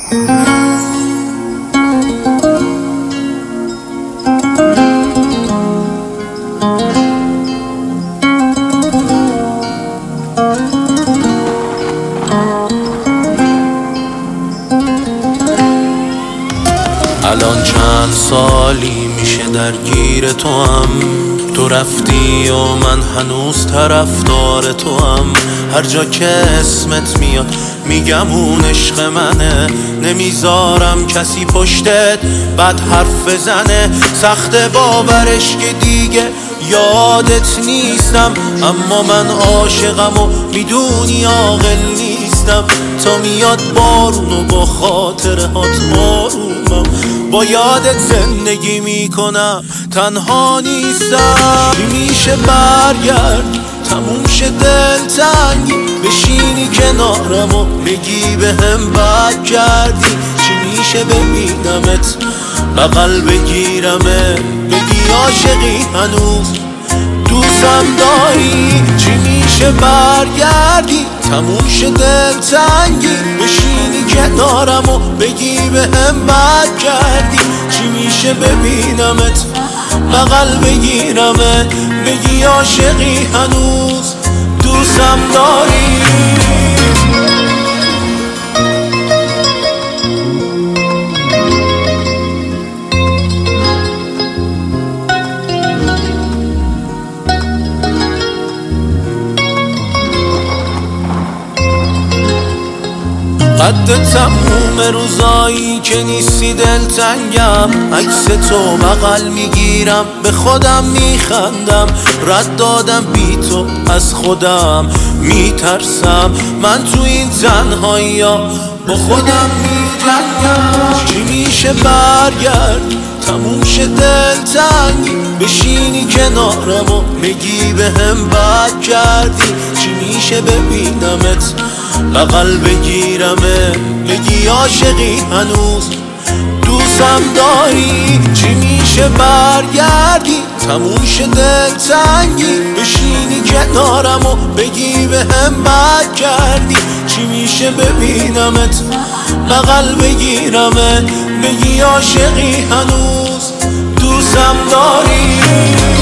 الان چند سالی میشه درگیر تو هم، تو رفتی و من هنوز طرفدار تو هم. هر جا که اسمت میاد میگم اون عشق منه، نمیذارم کسی پشتت بد حرف بزنه. سخت باورش که دیگه یادت نیستم، اما من عاشقم و میدونی عاقل نیستم. تا میاد بارون و با خاطره هات آرومم، با یادت زندگی میکنم تنها نیستم. میشه برگرد تموم شه دلتنگی، بشینی کنارم و بگی بهم بد کردی. چی میشه ببینمت بغل بگیرمت بگی عاشقی هنوز دوستم داری. چی میشه برگردی تموم شه دلتنگی، بشینی کنارم و بگی بهم بد کردی. چی میشه ببینمت بغل بگیرمت بگی عاشقی هنوز دوستم داری. قد تموم روزایی که نیستی دلتنگم، عکس تو بغل میگیرم به خودم میخندم. رد دادم بی تو از خودم میترسم، من تو این تنهایی ها با خودم میجنگم. چی میشه برگرد تموم شه دلتنگی، بشینی کنارم و بگی بهم بد کردی. چی میشه ببینمت بغل بگیرمت بگی عاشقی هنوز دوستم داری. چی میشه برگردی تموم شه دلتنگی، بشینی کنارم و بگی بهم بد کردی. چی میشه ببینمت بغل بگیرمت بگی عاشقی هنوز دوستم داری.